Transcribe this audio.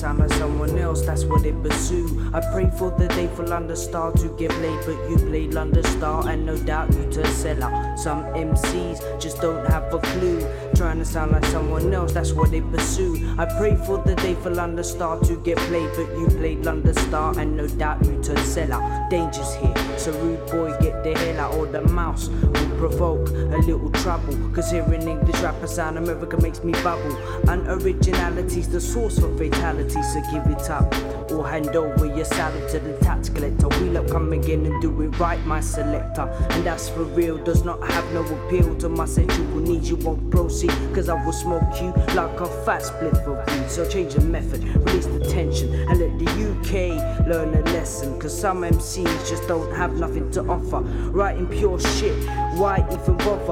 sound like someone else, that's what they pursue. I pray for the day for London Star to get played, but you played London Star and no doubt you to sell out. Some MCs just don't have a clue, trying to sound like someone else, that's what they pursue. I pray for the day for London Star to get played, but you played London Star and no doubt you to sell out. Danger's here, so rude boy get the hell out, or the mouse will provoke a little trouble. Cause hearing English rapper sound America makes me bubble. Unoriginality's the source for fatality, so give it up or hand over your salad to the tax collector. Wheel up, come again and do it right, my selector. And that's for real, does not have no appeal to my sexual needs. You won't proceed, cause I will smoke you like a fat split for weed. So change the method, release the tension, and let the UK learn a lesson. Cause some MCs just don't have nothing to offer. Writing pure shit, why even bother?